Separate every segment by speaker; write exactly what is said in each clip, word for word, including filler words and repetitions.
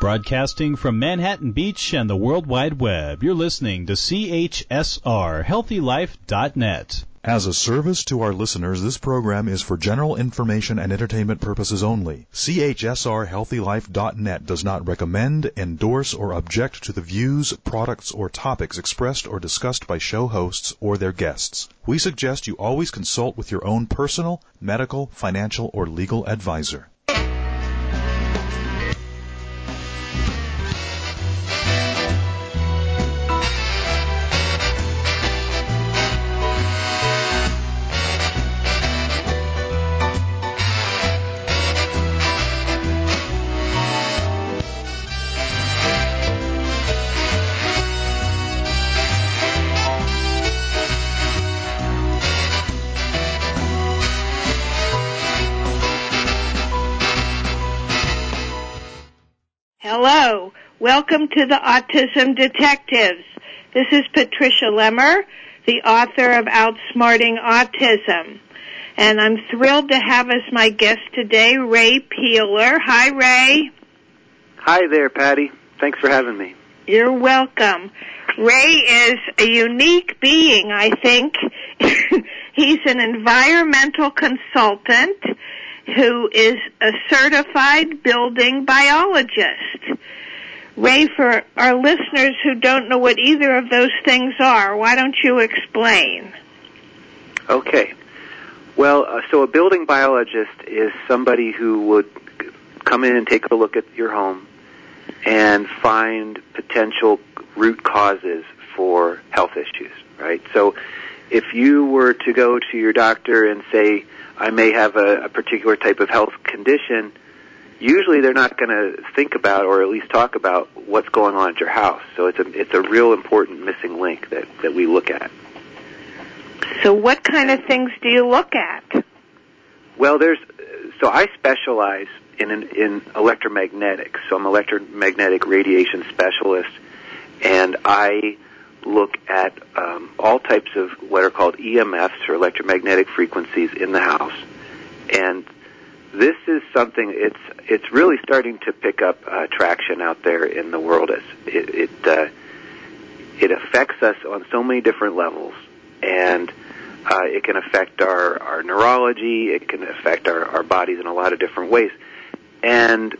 Speaker 1: Broadcasting from Manhattan Beach and the World Wide Web, you're listening to C H S R, healthy life dot net.
Speaker 2: As a service to our listeners, this program is for general information and entertainment purposes only. C H S R healthy life dot net does not recommend, endorse, or object to the views, products, or topics expressed or discussed by show hosts or their guests. We suggest you always consult with your own personal, medical, financial, or legal advisor.
Speaker 3: Hello. Welcome to the Autism Detectives. This is Patricia Lemmer, the author of Outsmarting Autism. And I'm thrilled to have as my guest today Ray Peeler. Hi, Ray.
Speaker 4: Hi there, Patty. Thanks for having me.
Speaker 3: You're welcome. Ray is a unique being, I think. He's an environmental consultant who is a certified building biologist. Ray, for our listeners who don't know what either of those things are, why don't you explain?
Speaker 4: Okay. Well, uh, so a building biologist is somebody who would come in and take a look at your home and find potential root causes for health issues, right? So if you were to go to your doctor and say, I may have a, a particular type of health condition, usually they're not going to think about or at least talk about what's going on at your house. So it's a it's a real important missing link that, that we look at.
Speaker 3: So what kind of things do you look at?
Speaker 4: Well, there's so I specialize in in electromagnetics. So I'm an electromagnetic radiation specialist, and I look at um, all types of what are called E M Fs, or electromagnetic frequencies, in the house. And this is something, it's it's really starting to pick up uh, traction out there in the world. It it, uh, it affects us on so many different levels, and uh, it can affect our, our neurology, it can affect our, our bodies in a lot of different ways. And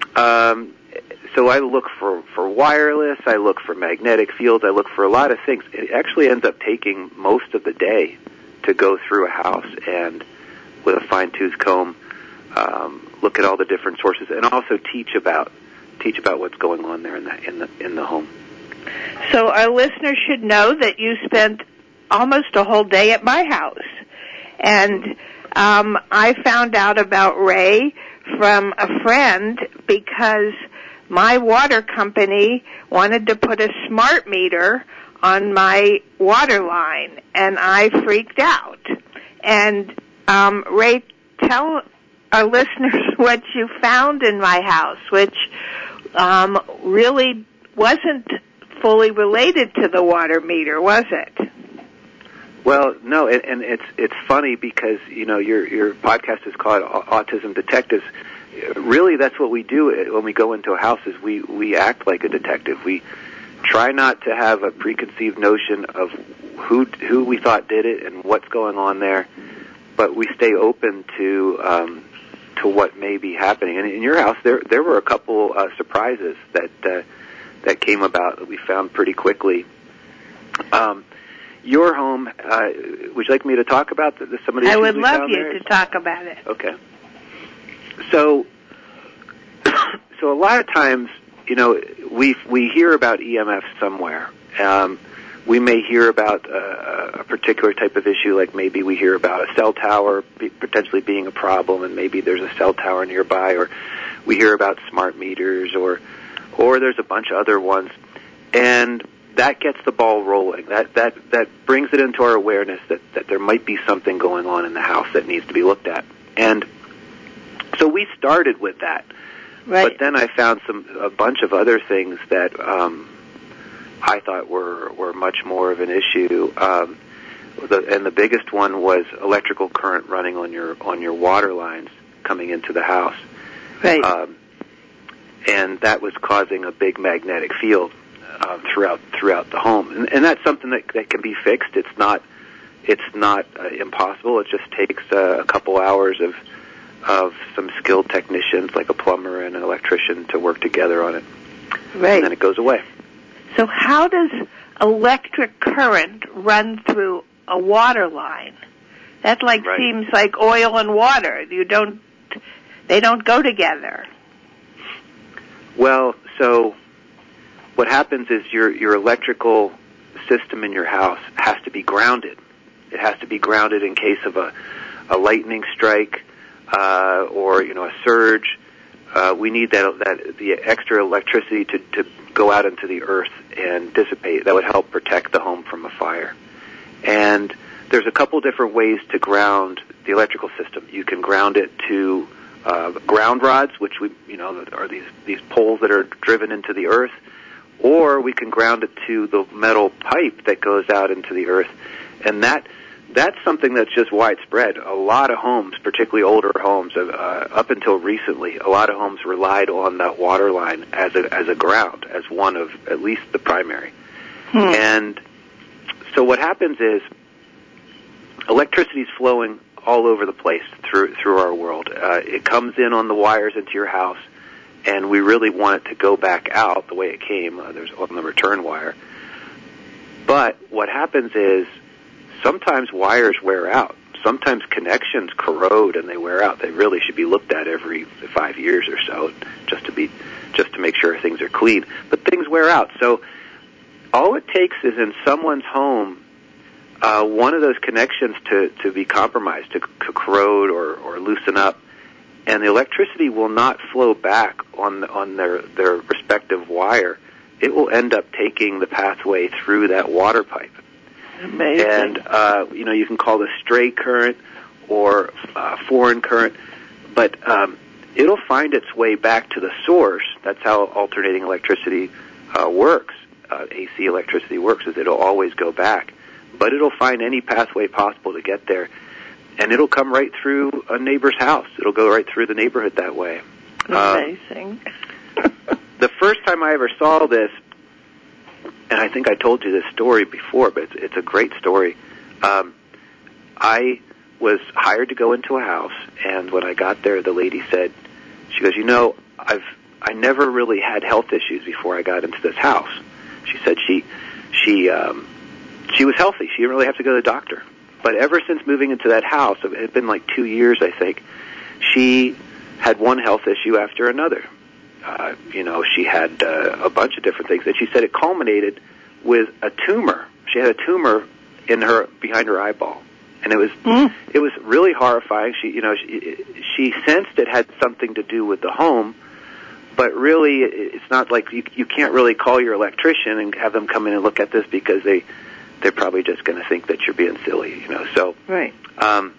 Speaker 4: um So I look for, for wireless, I look for magnetic fields, I look for a lot of things. It actually ends up taking most of the day to go through a house and, with a fine-tooth comb, um, look at all the different sources, and also teach about teach about what's going on there in the in the in the home.
Speaker 3: So our listeners should know that you spent almost a whole day at my house, and um, I found out about Ray from a friend because my water company wanted to put a smart meter on my water line, and I freaked out. And um, Ray, tell our listeners what you found in my house, which um, really wasn't fully related to the water meter, was it?
Speaker 4: Well, no, and, and it's it's funny because, you know, your your podcast is called Autism Detectives. Really, that's what we do when we go into a house, is we, we act like a detective. We try not to have a preconceived notion of who who we thought did it and what's going on there, but we stay open to um, to what may be happening. And in your house, there there were a couple uh, surprises that uh, that came about that we found pretty quickly. Um, your home, uh, would you like me to talk about the, the, some of the
Speaker 3: I
Speaker 4: issues
Speaker 3: would
Speaker 4: we
Speaker 3: love
Speaker 4: found
Speaker 3: you
Speaker 4: there?
Speaker 3: to talk about it.
Speaker 4: Okay. So, so a lot of times, you know, we we hear about E M Fs somewhere. Um, we may hear about uh, a particular type of issue, like maybe we hear about a cell tower be, potentially being a problem, and maybe there's a cell tower nearby, or we hear about smart meters, or or there's a bunch of other ones, and that gets the ball rolling. That that that brings it into our awareness that that there might be something going on in the house that needs to be looked at, and so we started with that.
Speaker 3: Right.
Speaker 4: But then I found some a bunch of other things that um, I thought were were much more of an issue. Um, the, and the biggest one was electrical current running on your on your water lines coming into the house.
Speaker 3: Right.
Speaker 4: Um, and that was causing a big magnetic field uh, throughout throughout the home. And, and that's something that, that can be fixed. It's not it's not uh, impossible. It just takes uh, a couple hours of of some skilled technicians, like a plumber and an electrician, to work together on it.
Speaker 3: Right.
Speaker 4: And then it goes away.
Speaker 3: So how does electric current run through a water line? That like
Speaker 4: Right.
Speaker 3: seems like oil and water. You don't, they don't go together.
Speaker 4: Well, so what happens is your your electrical system in your house has to be grounded. It has to be grounded in case of a, a lightning strike uh, or you know a surge. Uh, we need that that the extra electricity to, to go out into the earth and dissipate. That would help protect the home from a fire. And there's a couple different ways to ground the electrical system. You can ground it to uh, ground rods, which we you know are these these poles that are driven into the earth, or we can ground it to the metal pipe that goes out into the earth, and that. That's something that's just widespread. A lot of homes, particularly older homes, uh, up until recently, a lot of homes relied on that water line as a as a ground, as one of at least the primary. Hmm. And so what happens is electricity is flowing all over the place through through our world. Uh, it comes in on the wires into your house, and we really want it to go back out the way it came. Uh, there's on the return wire. But what happens is sometimes wires wear out. Sometimes connections corrode and they wear out. They really should be looked at every five years or so, just to be, just to make sure things are clean. But things wear out. So all it takes is in someone's home, uh, one of those connections to, to be compromised, to, to corrode or, or loosen up, and the electricity will not flow back on on their their respective wire. It will end up taking the pathway through that water pipe.
Speaker 3: Amazing.
Speaker 4: And, uh, you know, you can call this stray current or uh, foreign current, but um, it'll find its way back to the source. That's how alternating electricity uh, works. Uh, A C electricity works, is it'll always go back. But it'll find any pathway possible to get there, and it'll come right through a neighbor's house. It'll go right through the neighborhood that way.
Speaker 3: Amazing.
Speaker 4: Uh, the first time I ever saw this, and I think I told you this story before, but it's, it's a great story. Um, I was hired to go into a house, and when I got there, the lady said, she goes, you know, I've I never really had health issues before I got into this house. She said she she um, she was healthy. She didn't really have to go to the doctor. But ever since moving into that house, it had been like two years, I think, she had one health issue after another. Uh, you know, she had uh, a bunch of different things. And she said it culminated with a tumor. She had a tumor in her behind her eyeball, and it was mm. it was really horrifying. She, you know, she, she sensed it had something to do with the home, but really, it's not like you you can't really call your electrician and have them come in and look at this because they they're probably just going to think that you're being silly, you know. So
Speaker 3: right.
Speaker 4: Um,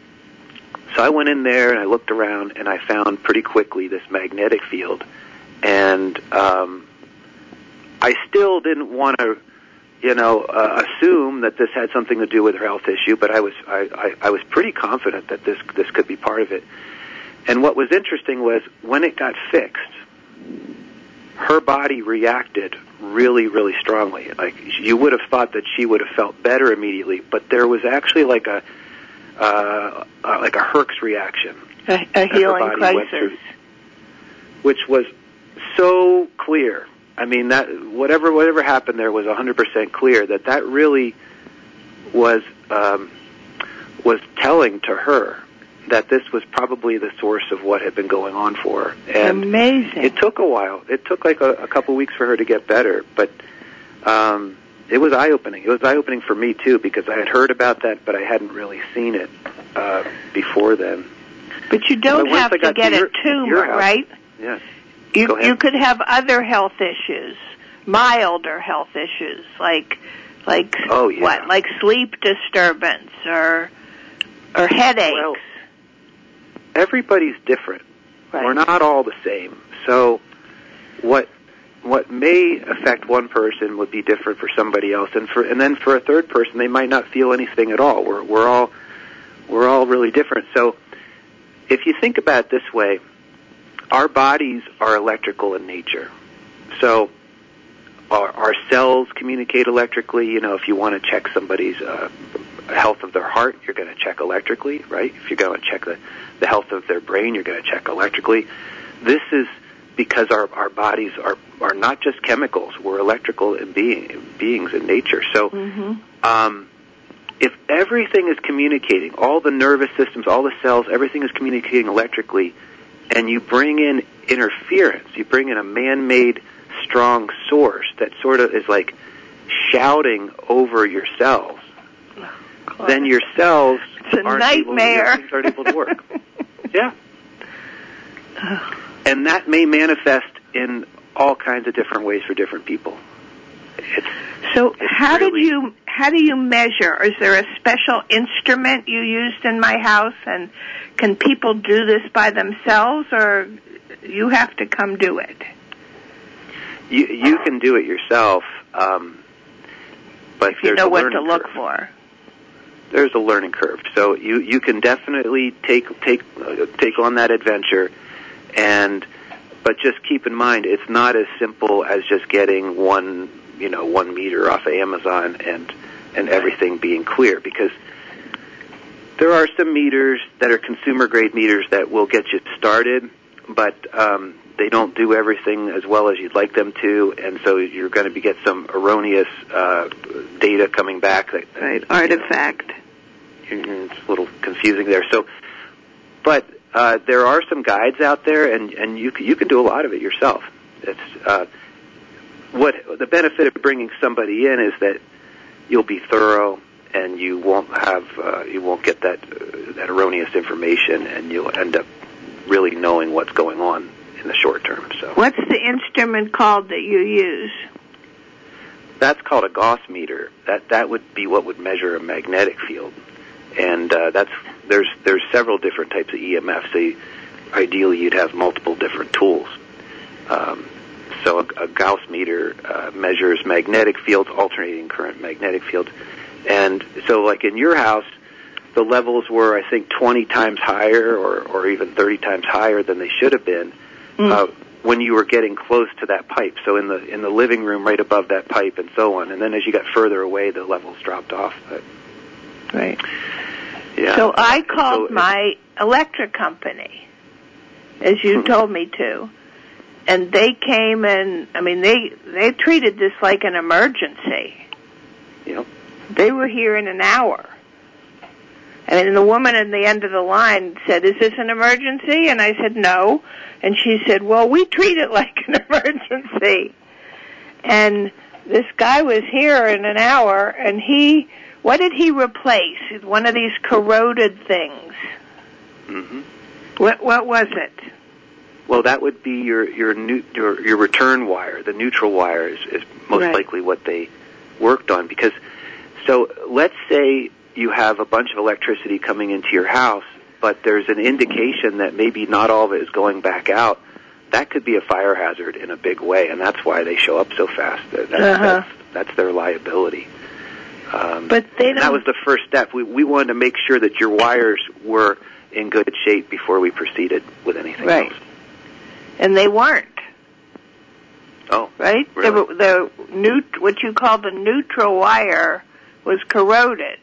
Speaker 4: So I went in there and I looked around and I found pretty quickly this magnetic field, and um, I still didn't want to, you know, uh, assume that this had something to do with her health issue, but I was I, I, I was pretty confident that this this could be part of it. And what was interesting was when it got fixed, her body reacted really, really strongly. Like you would have thought that she would have felt better immediately, but there was actually like a Uh, uh, like a Herx reaction.
Speaker 3: A, a healing crisis.
Speaker 4: Through, which was so clear. I mean, that whatever whatever happened there was one hundred percent clear that that really was um, was telling to her that this was probably the source of what had been going on for her. And
Speaker 3: amazing.
Speaker 4: It took a while. It took like a, a couple weeks for her to get better, but um, it was eye-opening. It was eye-opening for me, too, because I had heard about that, but I hadn't really seen it uh, before then.
Speaker 3: But you don't
Speaker 4: but
Speaker 3: have to get
Speaker 4: to your,
Speaker 3: a tumor,
Speaker 4: house,
Speaker 3: right?
Speaker 4: Yes.
Speaker 3: You,
Speaker 4: Go ahead.
Speaker 3: you could have other health issues, milder health issues, like like
Speaker 4: oh, yeah.
Speaker 3: what, like sleep disturbance or or headaches.
Speaker 4: Well, everybody's different.
Speaker 3: Right.
Speaker 4: We're not all the same. So what what may affect one person would be different for somebody else, and for and then for a third person, they might not feel anything at all. We're we're all we're all really different. So if you think about it this way, our bodies are electrical in nature. So our, our cells communicate electrically. You know, if you want to check somebody's uh, health of their heart, you're going to check electrically, right? If you're going to check the, the health of their brain, you're going to check electrically. This is because our, our bodies are, are not just chemicals. We're electrical in being, beings in nature. So mm-hmm. um, if everything is communicating, all the nervous systems, all the cells, everything is communicating electrically, and you bring in interference, you bring in a man-made strong source that sort of is like shouting over your cells,
Speaker 3: God.
Speaker 4: then your cells
Speaker 3: it's a
Speaker 4: aren't,
Speaker 3: nightmare.
Speaker 4: Able to, aren't able to work. Yeah. And that may manifest in all kinds of different ways for different people. It's,
Speaker 3: so
Speaker 4: it's
Speaker 3: how
Speaker 4: really,
Speaker 3: did you how do you measure? Is there a special instrument you used in my house, and can people do this by themselves, or you have to come do it?
Speaker 4: You you can do it yourself, um, but
Speaker 3: if you
Speaker 4: there's
Speaker 3: know
Speaker 4: a
Speaker 3: what
Speaker 4: learning
Speaker 3: to look
Speaker 4: curve.
Speaker 3: for.
Speaker 4: There's a learning curve, so you you can definitely take take uh, take on that adventure, and but just keep in mind it's not as simple as just getting one you know one meter off of Amazon and and everything being clear, because there are some meters that are consumer grade meters that will get you started, but um, they don't do everything as well as you'd like them to, and so you're going to be get some erroneous uh, data coming back. That,
Speaker 3: right, artifact.
Speaker 4: You know, it's a little confusing there. So, but uh, there are some guides out there, and, and you can, you can do a lot of it yourself. It's uh, what the benefit of bringing somebody in is that you'll be thorough, and you won't have uh, you won't get that uh, that erroneous information, and you'll end up really knowing what's going on in the short term. So,
Speaker 3: what's the instrument called that you use?
Speaker 4: That's called a Gauss meter. That that would be what would measure a magnetic field, and uh, that's there's there's several different types of E M Fs. So you, ideally, you'd have multiple different tools. Um, so a, a Gauss meter uh, measures magnetic fields, alternating current magnetic fields, and so like in your house, the levels were I think twenty times higher, or or even thirty times higher than they should have been. Mm. Uh, when you were getting close to that pipe, so in the in the living room right above that pipe and so on, and then as you got further away, the levels dropped off. But,
Speaker 3: right.
Speaker 4: Yeah.
Speaker 3: So I called
Speaker 4: so
Speaker 3: my electric company, as you
Speaker 4: hmm.
Speaker 3: told me to, and they came and, I mean, they they treated this like an emergency.
Speaker 4: Yep.
Speaker 3: They were here in an hour. And the woman at the end of the line said, "Is this an emergency?" And I said, "No." And she said, "Well, we treat it like an emergency." And this guy was here in an hour, and he, what did he replace? One of these corroded things.
Speaker 4: Mm-hmm.
Speaker 3: What what was it?
Speaker 4: Well, that would be your your new, your, your return wire. The neutral wire is, is most
Speaker 3: right.
Speaker 4: likely what they worked on. Because, so let's say you have a bunch of electricity coming into your house, but there's an indication that maybe not all of it is going back out. That could be a fire hazard in a big way, and that's why they show up so fast. That's,
Speaker 3: uh-huh.
Speaker 4: that's, that's their liability. Um,
Speaker 3: but they don't...
Speaker 4: That was the first step. We, we wanted to make sure that your wires were in good shape before we proceeded with anything
Speaker 3: right.
Speaker 4: else.
Speaker 3: And they weren't.
Speaker 4: Oh,
Speaker 3: right?
Speaker 4: Really?
Speaker 3: They were, the neut- what you call the neutral wire was corroded.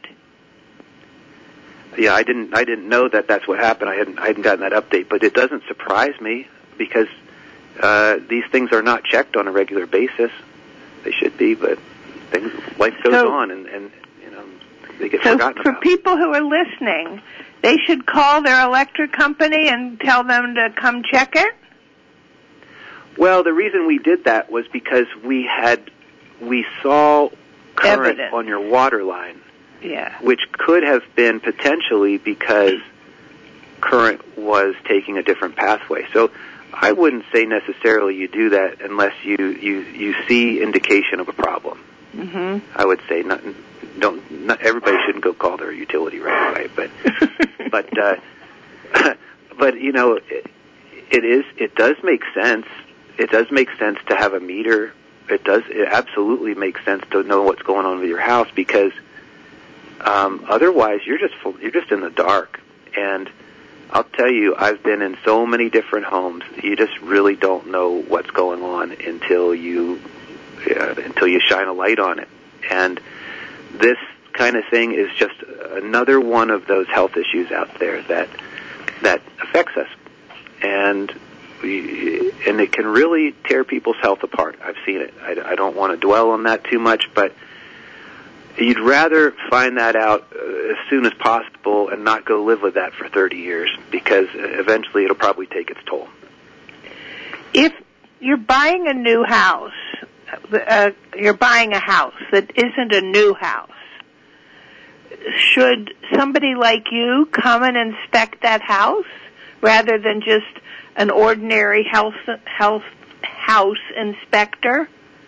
Speaker 4: Yeah, I didn't. I didn't know that that's what happened. I hadn't. I hadn't gotten that update, but it doesn't surprise me because uh, these things are not checked on a regular basis. They should be, but things, life goes
Speaker 3: so,
Speaker 4: on, and, and you know they get
Speaker 3: so
Speaker 4: forgotten
Speaker 3: for
Speaker 4: about.
Speaker 3: people who are listening, they should call their electric company and tell them to come check it.
Speaker 4: Well, the reason we did that was because we had we saw current
Speaker 3: Evidence.
Speaker 4: on your water line.
Speaker 3: Yeah.
Speaker 4: Which could have been potentially because current was taking a different pathway. So I wouldn't say necessarily you do that unless you, you, you see indication of a problem.
Speaker 3: Mm-hmm.
Speaker 4: I would say not, don't, not everybody shouldn't go call their utility right away, but but uh, but you know it, it is it does make sense. It does make sense to have a meter. It does it absolutely makes sense to know what's going on with your house because. Um, otherwise, you're just you're just in the dark, and I'll tell you, I've been in so many different homes. You just really don't know what's going on until you uh, until you shine a light on it. And this kind of thing is just another one of those health issues out there that that affects us, and we, and it can really tear people's health apart. I've seen it. I, I don't want to dwell on that too much, but you'd rather find that out uh, as soon as possible and not go live with that for thirty years, because eventually it'll probably take its toll.
Speaker 3: If you're buying a new house, uh, you're buying a house that isn't a new house, should somebody like you come and inspect that house rather than just an ordinary health, health house inspector?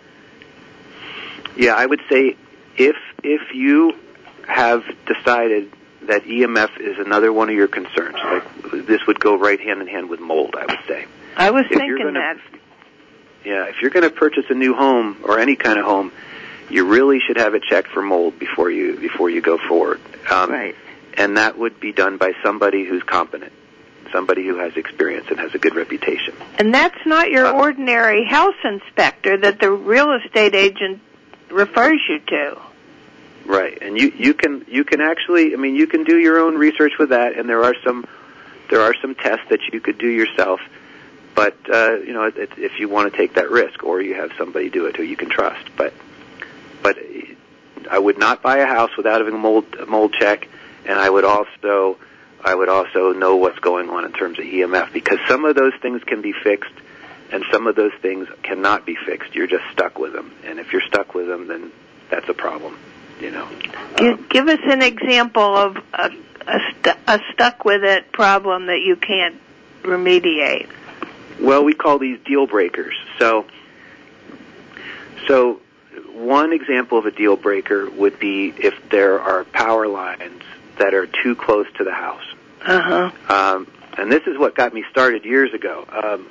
Speaker 4: Yeah, I would say if if you have decided that E M F is another one of your concerns, like this would go right hand in hand with mold, I would say.
Speaker 3: I was
Speaker 4: if
Speaker 3: thinking
Speaker 4: gonna,
Speaker 3: that.
Speaker 4: Yeah, if you're going to purchase a new home or any kind of home, you really should have it checked for mold before you before you go forward. Um,
Speaker 3: right.
Speaker 4: And that would be done by somebody who's competent, somebody who has experience and has a good reputation.
Speaker 3: And that's not your uh, ordinary house inspector that the real estate agent refers you to.
Speaker 4: Right. And you, you can you can actually, I mean, you can do your own research with that, and there are some there are some tests that you could do yourself. But uh, you know, it, if you want to take that risk, or you have somebody do it who you can trust, but. But I would not buy a house without having a mold a mold check, and I would also I would also know what's going on in terms of E M F, because some of those things can be fixed, and some of those things cannot be fixed. You're just stuck with them, and if you're stuck with them, then that's a problem. You know.
Speaker 3: Give,
Speaker 4: um,
Speaker 3: give us an example of a, a, stu- a stuck with it problem that you can't remediate.
Speaker 4: Well, we call these deal breakers. So, so. One example of a deal breaker would be if there are power lines that are too close to the house.
Speaker 3: Uh-huh.
Speaker 4: Um, and this is what got me started years ago. Um,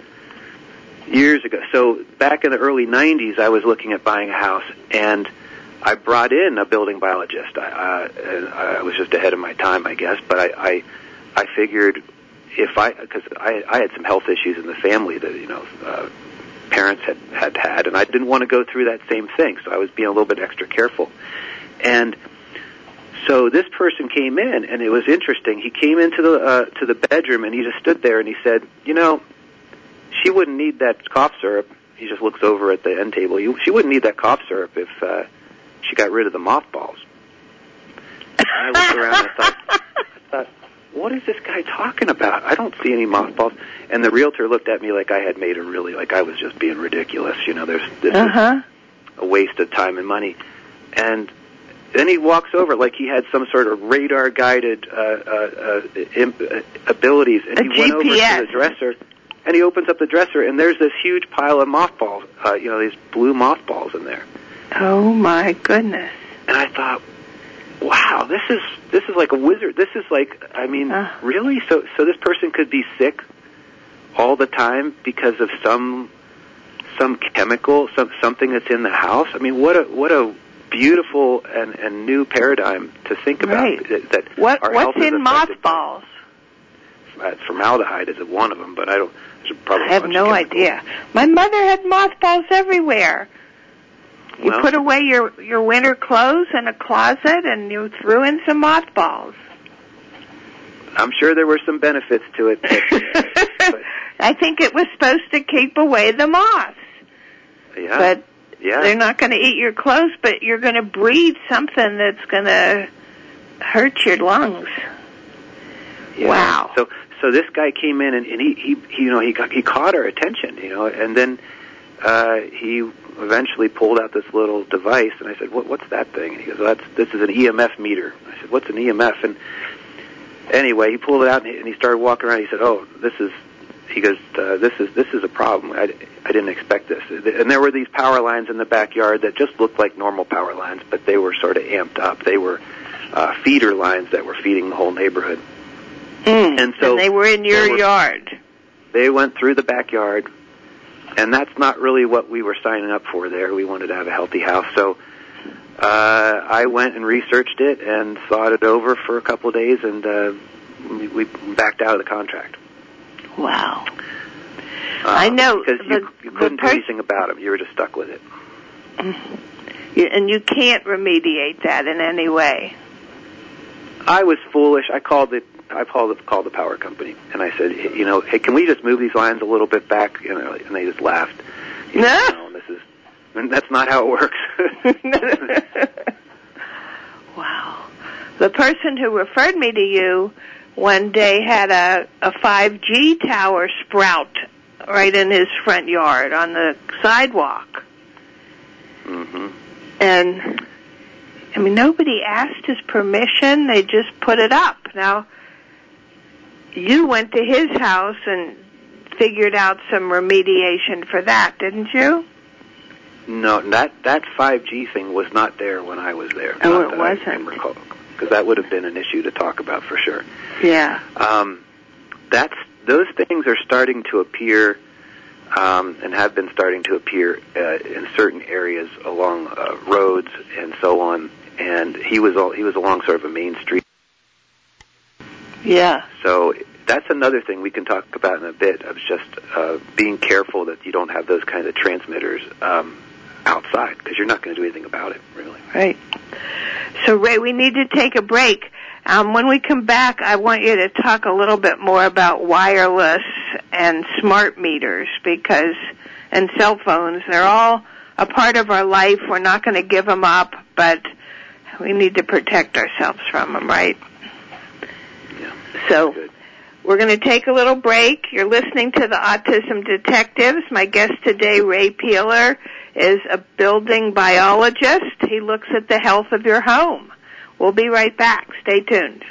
Speaker 4: years ago. So back in the early nineties, I was looking at buying a house, and I brought in a building biologist. I, uh, and I was just ahead of my time, I guess, but I, I, I figured if I, because I, I had some health issues in the family that, you know, uh, parents had, had had, and I didn't want to go through that same thing, so I was being a little bit extra careful. And so this person came in, and it was interesting. He came into the uh, to the bedroom, and he just stood there, and he said, you know, she wouldn't need that cough syrup. He just looks over at the end table. She wouldn't need that cough syrup if uh, she got rid of the mothballs. And I looked around, and I thought, I thought, what is this guy talking about? I don't see any mothballs. And the realtor looked at me like I had made a really, like I was just being ridiculous. You know, there's this
Speaker 3: uh-huh.
Speaker 4: is a waste of time and money. And then he walks over like he had some sort of radar-guided uh, uh, uh, imp- uh, abilities. And
Speaker 3: a
Speaker 4: he
Speaker 3: G P S.
Speaker 4: went over to the dresser, and he opens up the dresser, and there's this huge pile of mothballs, uh, you know, these blue mothballs in there.
Speaker 3: Oh, my goodness.
Speaker 4: And I thought, wow, this is this is like a wizard. This is like, I mean, uh. really? So so this person could be sick all the time because of some some chemical, some something that's in the house? I mean, what a what a beautiful and, and new paradigm to think about.
Speaker 3: Right.
Speaker 4: That, that
Speaker 3: what
Speaker 4: our
Speaker 3: what's
Speaker 4: health
Speaker 3: in mothballs?
Speaker 4: Uh, formaldehyde is one of them, but I don't. There's probably
Speaker 3: I have no idea. My mother had mothballs everywhere. You
Speaker 4: well,
Speaker 3: put away your, your winter clothes in a closet, and you threw in some mothballs.
Speaker 4: I'm sure there were some benefits to it. But, but,
Speaker 3: I think it was supposed to keep away the moths.
Speaker 4: Yeah.
Speaker 3: But
Speaker 4: yeah.
Speaker 3: they're not going to eat your clothes, but you're going to breathe something that's going to hurt your lungs.
Speaker 4: Yeah.
Speaker 3: Wow.
Speaker 4: So so this guy came in, and, and he, he, he, you know, he got, he caught our attention, you know, and then uh, he eventually pulled out this little device, and I said, what, what's that thing? And he goes, well, that's, this is an E M F meter. I said, what's an E M F? And anyway, he pulled it out, and he, and he started walking around. He said, oh, this is, he goes, uh, this is this is a problem. I, I didn't expect this. And there were these power lines in the backyard that just looked like normal power lines, but they were sort of amped up. They were uh, feeder lines that were feeding the whole neighborhood.
Speaker 3: Mm,
Speaker 4: and so
Speaker 3: and they were in your
Speaker 4: were,
Speaker 3: yard.
Speaker 4: They went through the backyard. And that's not really what we were signing up for there. We wanted to have a healthy house. So uh, I went and researched it and thought it over for a couple of days and uh, we, we backed out of the contract.
Speaker 3: Wow.
Speaker 4: Uh,
Speaker 3: I know.
Speaker 4: Because
Speaker 3: the,
Speaker 4: you, you couldn't
Speaker 3: pers-
Speaker 4: do anything about it. You were just stuck with it.
Speaker 3: Yeah, and you can't remediate that in any way.
Speaker 4: I was foolish. I called the I called the, called the power company, and I said, hey, you know, hey, can we just move these lines a little bit back? You know, and they just laughed. You know, no, this is and that's not how it works.
Speaker 3: Wow. The person who referred me to you one day had a, a five G tower sprout right in his front yard on the sidewalk.
Speaker 4: Mm-hmm.
Speaker 3: And, I mean, nobody asked his permission. They just put it up. Now, you went to his house and figured out some remediation for that, didn't you?
Speaker 4: No, that that five G thing was not there when I was there.
Speaker 3: Oh,
Speaker 4: not
Speaker 3: it
Speaker 4: that I
Speaker 3: wasn't.
Speaker 4: recall, because that would have been an issue to talk about for sure.
Speaker 3: Yeah.
Speaker 4: Um, that's those things are starting to appear, um, and have been starting to appear uh, in certain areas along uh, roads and so on. And he was all, he was along sort of a main street.
Speaker 3: Yeah.
Speaker 4: So that's another thing we can talk about in a bit, of just uh, being careful that you don't have those kinds of transmitters um, outside, because you're not going to do anything about it, really.
Speaker 3: Right. So, Ray, we need to take a break. Um, when we come back, I want you to talk a little bit more about wireless and smart meters, because, and cell phones, they're all a part of our life. We're not going to give them up, but we need to protect ourselves from them, right?
Speaker 4: Yeah.
Speaker 3: So,
Speaker 4: Good.
Speaker 3: We're going to take a little break. You're listening to the Autism Detectives. My guest today, Ray Peeler, is a building biologist. He looks at the health of your home. We'll be right back. Stay tuned.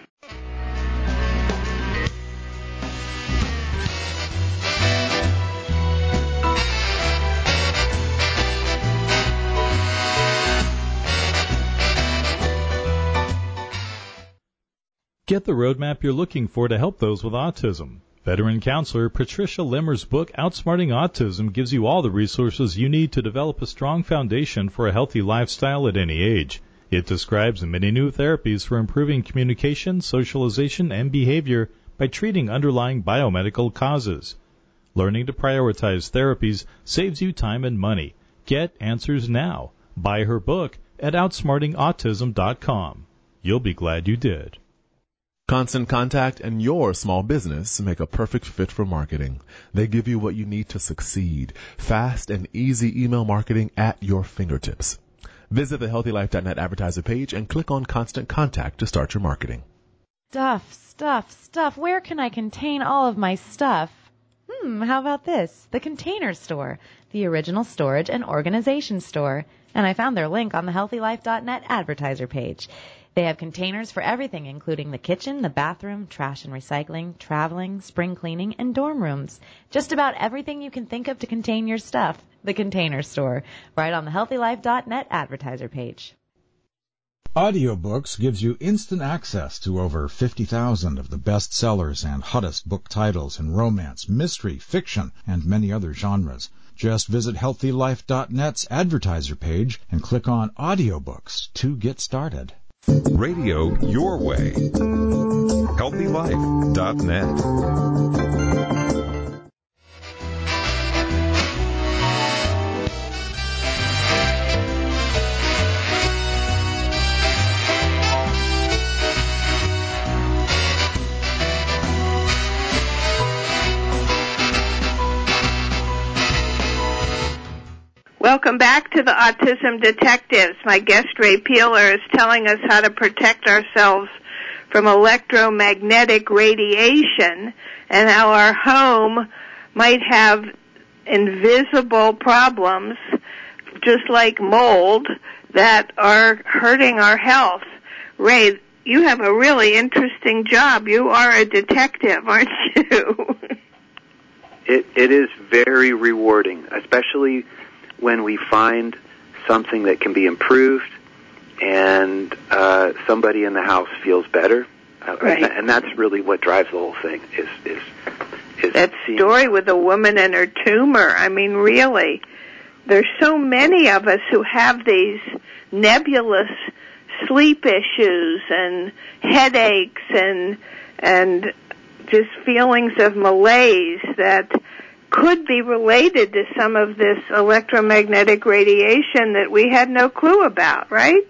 Speaker 1: Get the roadmap you're looking for to help those with autism. Veteran counselor Patricia Limmer's book, Outsmarting Autism, gives you all the resources you need to develop a strong foundation for a healthy lifestyle at any age. It describes many new therapies for improving communication, socialization, and behavior by treating underlying biomedical causes. Learning to prioritize therapies saves you time and money. Get answers now. Buy her book at outsmarting autism dot com. You'll be glad you did.
Speaker 5: Constant Contact and your small business make a perfect fit for marketing. They give you what you need to succeed. Fast and easy email marketing at your fingertips. Visit the healthy life dot net advertiser page and click on Constant Contact to start your marketing.
Speaker 6: Stuff, stuff, stuff. Where can I contain all of my stuff? Hmm, how about this? The Container Store, the original storage and organization store. And I found their link on the healthy life dot net advertiser page. They have containers for everything, including the kitchen, the bathroom, trash and recycling, traveling, spring cleaning, and dorm rooms. Just about everything you can think of to contain your stuff. The Container Store, right on the healthy life dot net advertiser page.
Speaker 7: Audiobooks gives you instant access to over fifty thousand of the best sellers and hottest book titles in romance, mystery, fiction, and many other genres. Just visit healthy life dot net's advertiser page and click on Audiobooks to get started.
Speaker 8: Radio your way. healthy life dot net.
Speaker 3: Welcome back to the Autism Detectives. My guest, Ray Peeler, is telling us how to protect ourselves from electromagnetic radiation and how our home might have invisible problems, just like mold, that are hurting our health. Ray, you have a really interesting job. You are a detective, aren't you?
Speaker 4: It it is very rewarding, especially when we find something that can be improved and uh, somebody in the house feels better. Uh,
Speaker 3: right.
Speaker 4: And that's really what drives the whole thing, is is, is
Speaker 3: that
Speaker 4: seeing
Speaker 3: story with the woman and her tumor. I mean, really, there's so many of us who have these nebulous sleep issues and headaches and and just feelings of malaise that could be related to some of this electromagnetic radiation that we had no clue about, right?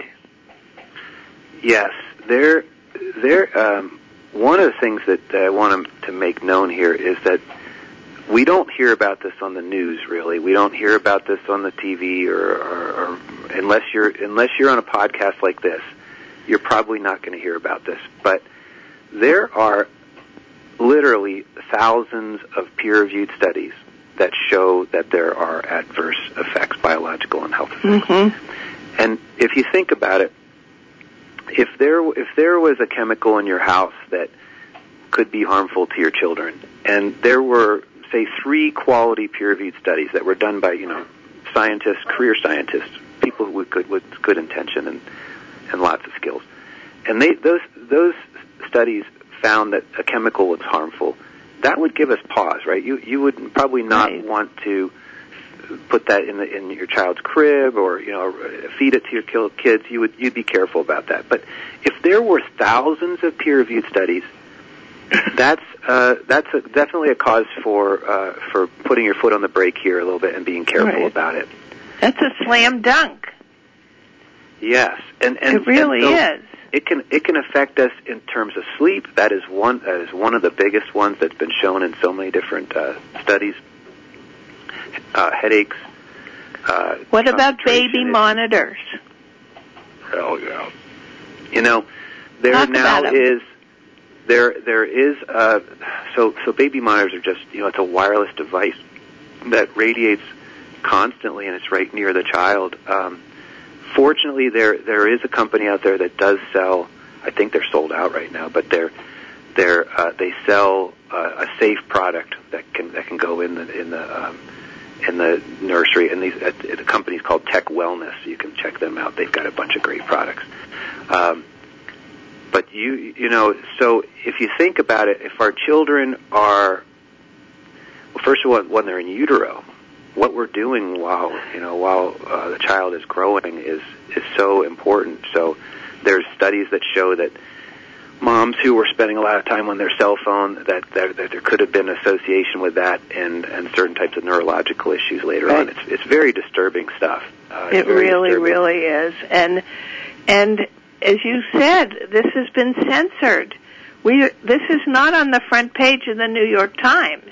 Speaker 4: Yes. There, there, um, one of the things that I want to make known here is that we don't hear about this on the news, really. We don't hear about this on the T V, or, or, or unless you're unless you're on a podcast like this, you're probably not going to hear about this. But there are literally thousands of peer-reviewed studies that show that there are adverse effects, biological and health effects.
Speaker 3: Mm-hmm.
Speaker 4: And if you think about it, if there if there was a chemical in your house that could be harmful to your children, and there were, say, three quality peer-reviewed studies that were done by, you know, scientists, career scientists, people with good with good intention and and lots of skills, and they those those studies found that a chemical was harmful, that would give us pause, right? You you would probably not
Speaker 3: right.
Speaker 4: want to put that in the, in your child's crib, or, you know, feed it to your kids. You would you'd be careful about that. But if there were thousands of peer-reviewed studies, that's uh, that's a, definitely a cause for uh, for putting your foot on the brake here a little bit and being careful
Speaker 3: right.
Speaker 4: about it.
Speaker 3: That's a slam dunk.
Speaker 4: Yes, and, and
Speaker 3: it really
Speaker 4: and so
Speaker 3: is.
Speaker 4: It can it can affect us in terms of sleep. That is one that is one of the biggest ones that's been shown in so many different uh, studies. Uh, headaches. Uh,
Speaker 3: what about baby monitors?
Speaker 4: Oh yeah. You know, there
Speaker 3: Talk
Speaker 4: now is there there is uh, so so baby monitors are just, you know, it's a wireless device that radiates constantly, and it's right near the child. Um, Fortunately, there there is a company out there that does sell. I think they're sold out right now, but they're they're uh, they sell uh, a safe product that can that can go in the in the um, in the nursery. And these uh, the company's called Tech Wellness. You can check them out. They've got a bunch of great products. Um, but you you know, so if you think about it, if our children are, well, first of all, when they're in utero, what we're doing while, you know, while uh, the child is growing is is so important. So there's studies that show that moms who were spending a lot of time on their cell phone, that, that, that there could have been association with that and, and certain types of neurological issues later
Speaker 3: right.
Speaker 4: on. It's it's very disturbing stuff. Uh,
Speaker 3: it really, disturbing. really is. And and as you said, this has been censored. We this is not on the front page of the New York Times.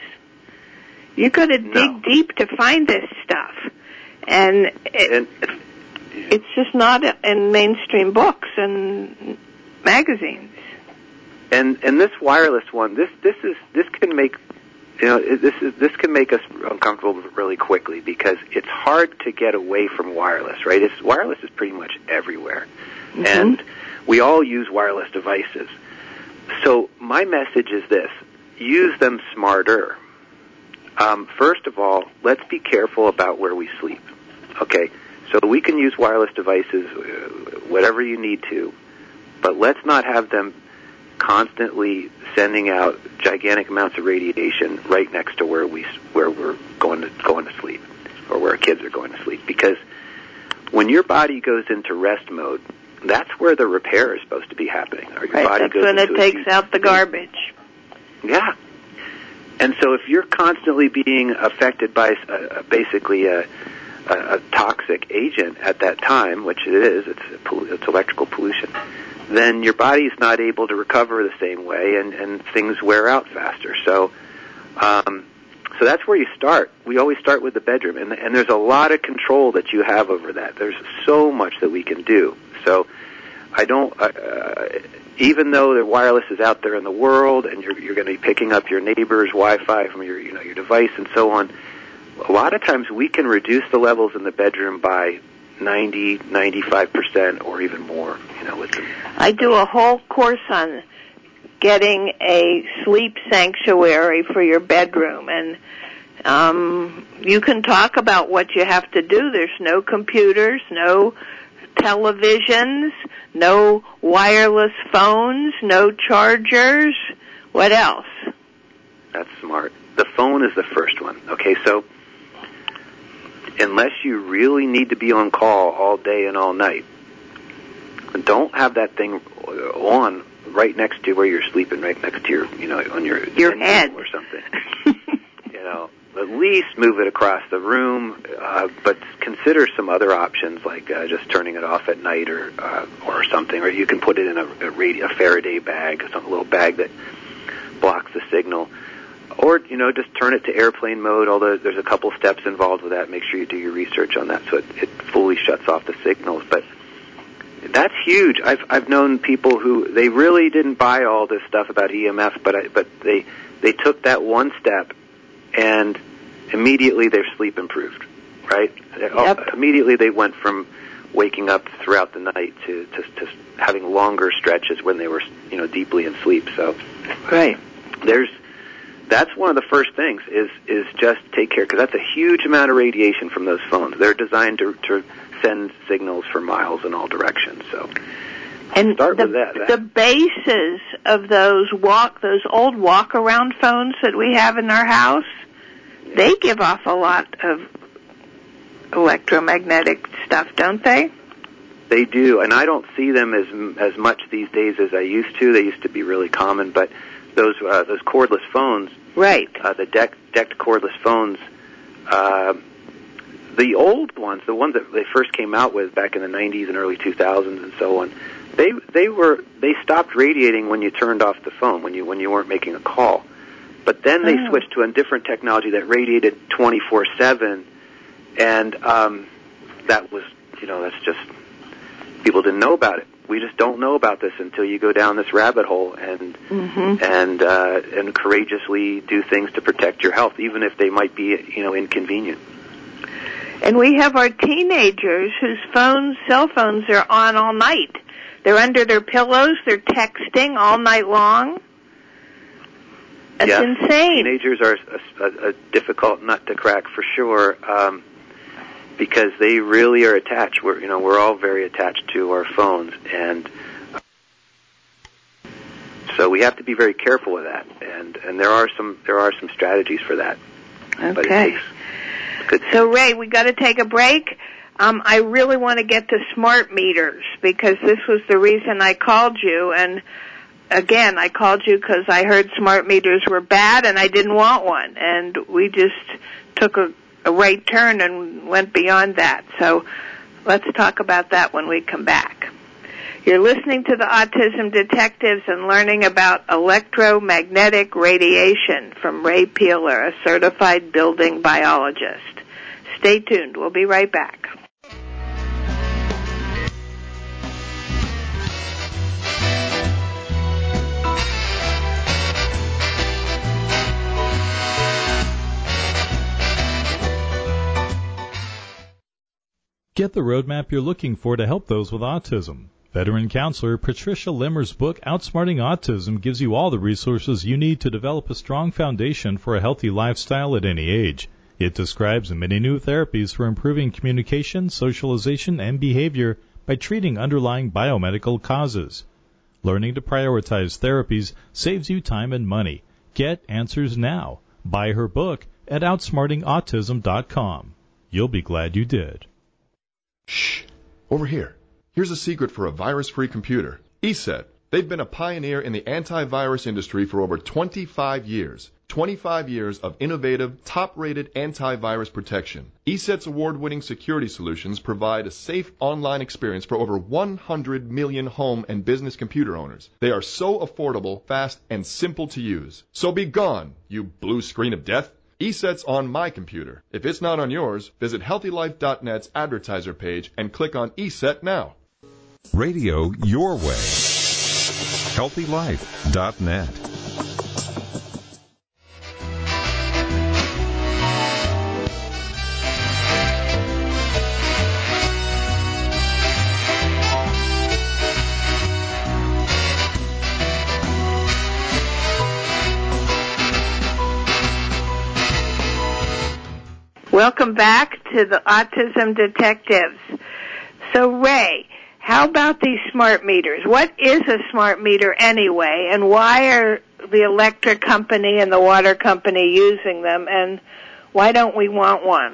Speaker 3: You got to
Speaker 4: no.
Speaker 3: dig deep to find this stuff, and, it,
Speaker 4: and
Speaker 3: it's just not in mainstream books and magazines.
Speaker 4: And and this wireless one, this this is this can make, you know, this is this can make us uncomfortable really quickly, because it's hard to get away from wireless, right? It's wireless is pretty much everywhere,
Speaker 3: mm-hmm.
Speaker 4: and we all use wireless devices. So my message is this: use them smarter. Um, first of all, let's be careful about where we sleep. Okay, so we can use wireless devices, whatever you need to, but let's not have them constantly sending out gigantic amounts of radiation right next to where we where we're going to going to sleep, or where our kids are going to sleep. Because when your body goes into rest mode, that's where the repair is supposed to be happening. Or your
Speaker 3: right,
Speaker 4: body
Speaker 3: that's
Speaker 4: goes
Speaker 3: when
Speaker 4: into
Speaker 3: it takes out the garbage.
Speaker 4: Yeah. And so if you're constantly being affected by uh, basically a, a, a toxic agent at that time, which it is, it's, a, it's electrical pollution, then your body's not able to recover the same way, and, and things wear out faster. So um, so that's where you start. We always start with the bedroom, and, and there's a lot of control that you have over that. There's so much that we can do. So I don't... Uh, even though the wireless is out there in the world, and you're, you're going to be picking up your neighbor's Wi-Fi from your, you know, your device and so on, a lot of times we can reduce the levels in the bedroom by ninety, ninety-five percent or even more. You know, with the,
Speaker 3: I do a whole course on getting a sleep sanctuary for your bedroom, and um, you can talk about what you have to do. There's no computers, no televisions, no wireless phones, no chargers. What else?
Speaker 4: That's smart. The phone is the first one. Okay, so unless you really need to be on call all day and all night, don't have that thing on right next to where you're sleeping, right next to your, you know, on your
Speaker 3: your head
Speaker 4: or something. You know, at least move it across the room, uh, but consider some other options like uh, just turning it off at night or uh, or something. Or you can put it in a, a, radio, a Faraday bag, some little bag that blocks the signal. Or, you know, just turn it to airplane mode, although there's a couple steps involved with that. Make sure you do your research on that so it, it fully shuts off the signals. But that's huge. I've I've known people who, they really didn't buy all this stuff about E M F, but I, but they they took that one step and immediately their sleep improved, right?
Speaker 3: Yep.
Speaker 4: Immediately they went from waking up throughout the night to, to, to having longer stretches when they were, you know, deeply in sleep. So
Speaker 3: right.
Speaker 4: There's That's one of the first things is is just take care, because that's a huge amount of radiation from those phones. They're designed to, to send signals for miles in all directions. So
Speaker 3: and
Speaker 4: start
Speaker 3: the,
Speaker 4: with that. that.
Speaker 3: The bases of those walk those old walk around phones that we have in our house, yeah. They give off a lot of electromagnetic stuff, don't they?
Speaker 4: They do, and I don't see them as as much these days as I used to. They used to be really common, but those uh, those cordless phones,
Speaker 3: right?
Speaker 4: Uh, the deck, decked cordless phones, uh, the old ones, the ones that they first came out with back in the nineties and early two thousands and so on, they they were they stopped radiating when you turned off the phone, when you when you weren't making a call. But then they
Speaker 3: oh.
Speaker 4: switched to a different technology that radiated twenty-four seven, and um, that was, you know, that's just, people didn't know about it. We just don't know about this until you go down this rabbit hole and
Speaker 3: mm-hmm.
Speaker 4: and uh, and courageously do things to protect your health, even if they might be, you know, inconvenient.
Speaker 3: And we have our teenagers whose phones, cell phones, are on all night. They're under their pillows. They're texting all night long. That's
Speaker 4: yeah.
Speaker 3: insane.
Speaker 4: Teenagers are a, a, a difficult nut to crack for sure. Um, Because they really are attached. We're, you know, we're all very attached to our phones, and so we have to be very careful with that. And, and there are some there are some strategies for that.
Speaker 3: Okay.
Speaker 4: But it takes good.
Speaker 3: So Ray, we got to take a break. Um, I really want to get to smart meters because this was the reason I called you. And again, I called you because I heard smart meters were bad, and I didn't want one. And we just took a a right turn and went beyond that. So let's talk about that when we come back. You're listening to the Autism Detectives and learning about electromagnetic radiation from Ray Peeler, a certified building biologist. Stay tuned. We'll be right back.
Speaker 1: Get the roadmap you're looking for to help those with autism. Veteran counselor Patricia Limmer's book, Outsmarting Autism, gives you all the resources you need to develop a strong foundation for a healthy lifestyle at any age. It describes many new therapies for improving communication, socialization, and behavior by treating underlying biomedical causes. Learning to prioritize therapies saves you time and money. Get answers now. Buy her book at outsmarting autism dot com. You'll be glad you did.
Speaker 9: Shh. Over here. Here's a secret for a virus-free computer. ESET. They've been a pioneer in the antivirus industry for over twenty-five years. twenty-five years of innovative, top-rated antivirus protection. ESET's award-winning security solutions provide a safe online experience for over one hundred million home and business computer owners. They are so affordable, fast, and simple to use. So be gone, you blue screen of death. ESET's on my computer. If it's not on yours, visit healthy life dot net's advertiser page and click on ESET now.
Speaker 8: Radio your way. healthy life dot net.
Speaker 3: Welcome back to the Autism Detectives. So, Ray, how about these smart meters? What is a smart meter anyway, and why are the electric company and the water company using them, and why don't we want one?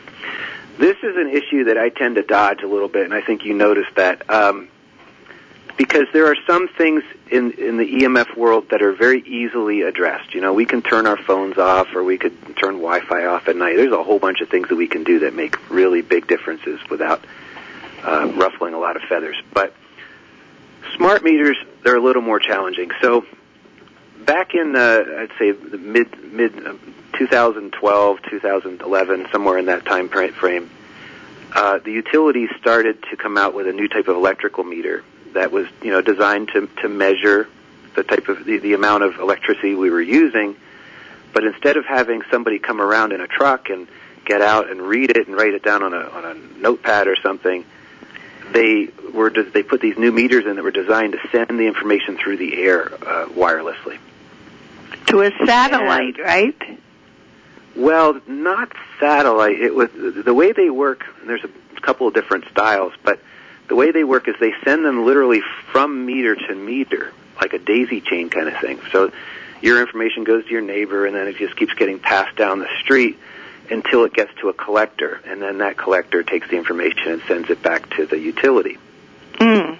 Speaker 4: This is an issue that I tend to dodge a little bit, and I think you noticed that. Um, because there are some things in, in the E M F world that are very easily addressed. You know, we can turn our phones off, or we could turn Wi-Fi off at night. There's a whole bunch of things that we can do that make really big differences without uh, ruffling a lot of feathers. But smart meters, they're a little more challenging. So back in, uh, I'd say, the mid, mid uh, twenty twelve, twenty eleven, somewhere in that time frame, uh, the utilities started to come out with a new type of electrical meter that was, you know, designed to to measure the type of the, the amount of electricity we were using. But instead of having somebody come around in a truck and get out and read it and write it down on a on a notepad or something, they were they put these new meters in that were designed to send the information through the air uh, wirelessly
Speaker 3: to a satellite,
Speaker 4: and,
Speaker 3: right?
Speaker 4: Well, not satellite. It was the way they work. And there's a couple of different styles, but the way they work is they send them literally from meter to meter, like a daisy chain kind of thing. So your information goes to your neighbor, and then it just keeps getting passed down the street until it gets to a collector, and then that collector takes the information and sends it back to the utility.
Speaker 3: Mm.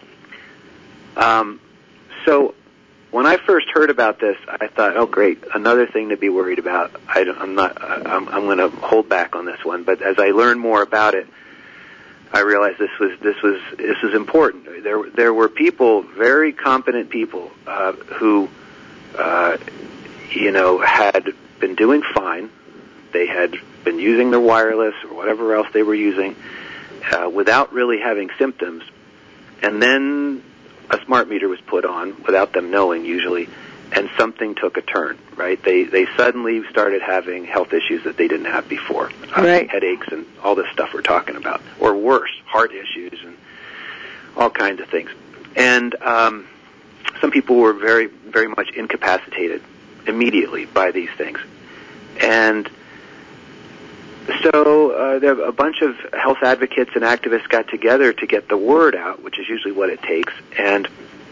Speaker 4: Um, so when I first heard about this, I thought, oh, great, another thing to be worried about. I don't, I'm not. I'm, I'm going to hold back on this one. But as I learned more about it, I realized this was this was this was important. There there were people, very competent people, uh, who, uh, you know, had been doing fine. They had been using their wireless or whatever else they were using uh, without really having symptoms, and then a smart meter was put on without them knowing usually, and something took a turn, right? They they suddenly started having health issues that they didn't have before, uh,
Speaker 3: right.
Speaker 4: headaches and all this stuff we're talking about, or worse, heart issues and all kinds of things. And um, some people were very, very much incapacitated immediately by these things. And so uh, there, a bunch of health advocates and activists got together to get the word out, which is usually what it takes. And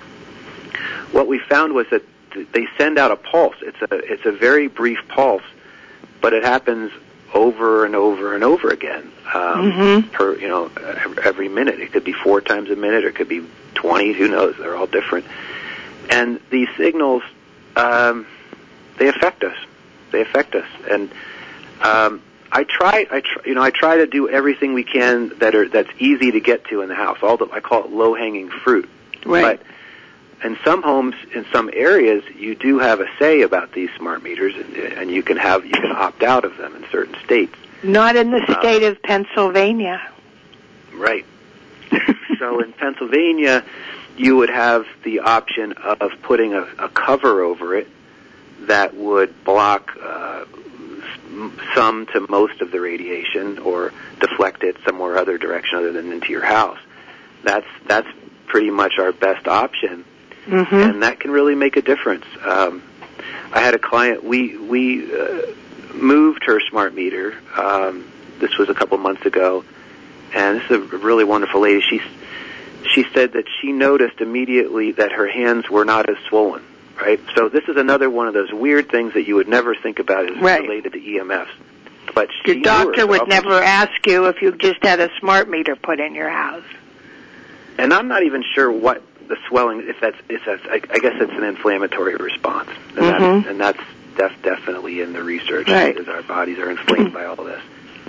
Speaker 4: what we found was that they send out a pulse. It's a it's a very brief pulse, but it happens over and over and over again. Um,
Speaker 3: mm-hmm.
Speaker 4: Per you know every minute. It could be four times a minute, or it could be twenty. Who knows? They're all different. And these signals, um, they affect us. They affect us. And um, I try, I try, you know, I try to do everything we can that are that's easy to get to in the house. All the I call it low hanging fruit.
Speaker 3: Right.
Speaker 4: But in some homes, in some areas, you do have a say about these smart meters, and, and you can have you can opt out of them in certain states.
Speaker 3: Not in the state
Speaker 4: uh,
Speaker 3: of Pennsylvania.
Speaker 4: Right. So in Pennsylvania, you would have the option of putting a, a cover over it that would block uh, some to most of the radiation, or deflect it somewhere other direction other than into your house. That's that's pretty much our best option.
Speaker 3: Mm-hmm.
Speaker 4: And that can really make a difference. Um, I had a client, we we uh, moved her smart meter. Um, this was a couple months ago, and this is a really wonderful lady. She she said that she noticed immediately that her hands were not as swollen. Right. So this is another one of those weird things that you would never think about as
Speaker 3: right.
Speaker 4: related to E M Fs. But
Speaker 3: your
Speaker 4: she
Speaker 3: doctor would
Speaker 4: herself,
Speaker 3: never ask you if you just had a smart meter put in your house.
Speaker 4: And I'm not even sure what the swelling, if that's, if that's I, I guess it's an inflammatory response, and,
Speaker 3: mm-hmm.
Speaker 4: that, and that's def, definitely in the research,
Speaker 3: right.
Speaker 4: because our bodies are inflamed by all this.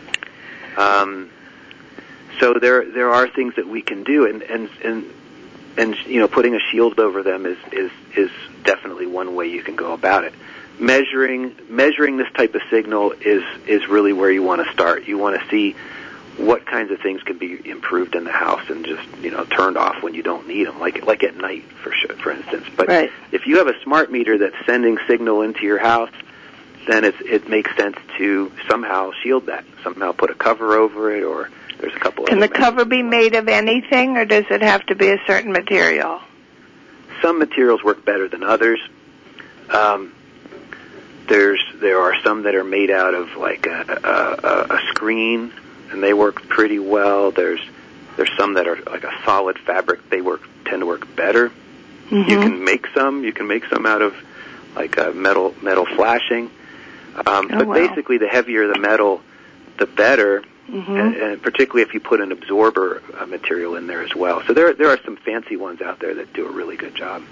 Speaker 4: Um, so there there are things that we can do, and and and, and you know, putting a shield over them is is is definitely one way you can go about it. Measuring measuring this type of signal is is really where you want to start. You want to see what kinds of things can be improved in the house and just, you know, turned off when you don't need them, like like at night, for sure, for instance. But
Speaker 3: right.
Speaker 4: if you have a smart meter that's sending signal into your house, then it's, it makes sense to somehow shield that, somehow put a cover over it, or there's a couple.
Speaker 3: Can the cover be made of anything, or does it have to be a certain material?
Speaker 4: Some materials work better than others. Um, there's there are some that are made out of like a, a, a screen, and they work pretty well. There's there's some that are like a solid fabric. They work tend to work better.
Speaker 3: Mm-hmm.
Speaker 4: You can make some. You can make some out of like a metal metal flashing. Um,
Speaker 3: oh,
Speaker 4: but
Speaker 3: wow.
Speaker 4: basically, the heavier the metal, the better,
Speaker 3: Mm-hmm.
Speaker 4: and, and particularly if you put an absorber uh, material in there as well. So there there are some fancy ones out there that do a really good job.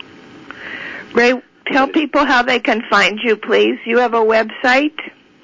Speaker 3: Ray, tell people how they can find you, please. You have a website?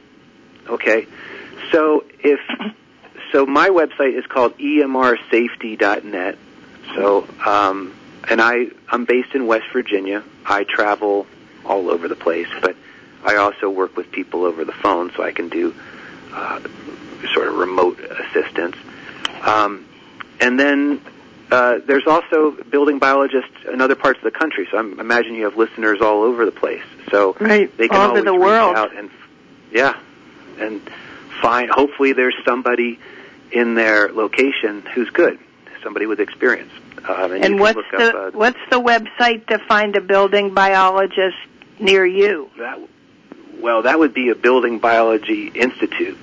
Speaker 4: Okay. So if so my website is called E M R safety dot net. So um and I I'm based in West Virginia. I travel all over the place, but I also work with people over the phone, so I can do uh sort of remote assistance. Um, and then uh, there's also building biologists in other parts of the country. So I'm, imagine you have listeners all over the place. So
Speaker 3: right.
Speaker 4: they can
Speaker 3: all
Speaker 4: always
Speaker 3: over the
Speaker 4: reach
Speaker 3: world.
Speaker 4: out and yeah, and find. Hopefully, there's somebody in their location who's good, somebody with experience. Um, and
Speaker 3: and
Speaker 4: you
Speaker 3: what's
Speaker 4: can look
Speaker 3: the
Speaker 4: up, uh,
Speaker 3: what's the website to find a building biologist near you?
Speaker 4: That, well, that would be a Building Biology Institute.